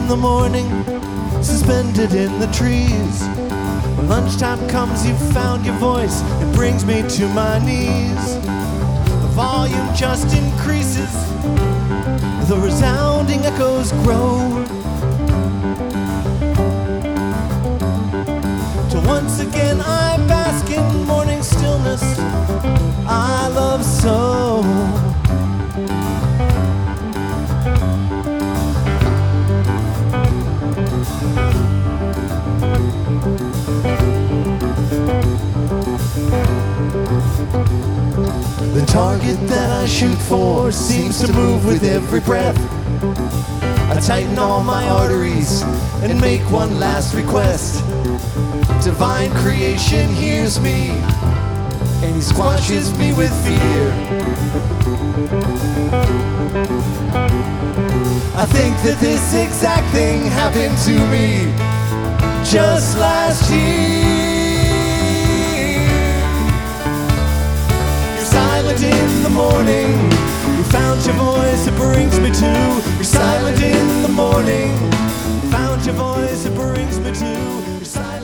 the morning, suspended in the trees. When lunchtime comes, you've found your voice, it brings me to my knees. The volume just increases, the resounding echoes grow, till once again I bask in morning stillness I love so. The target that I shoot for seems to move with every breath. I tighten all my arteries and make one last request. Divine creation hears me, and he squashes me with fear. I think that this exact thing happened to me just last year. You're silent in the morning, you found your voice, it brings me to. You're silent in the morning, found your voice, it brings me to. You're silent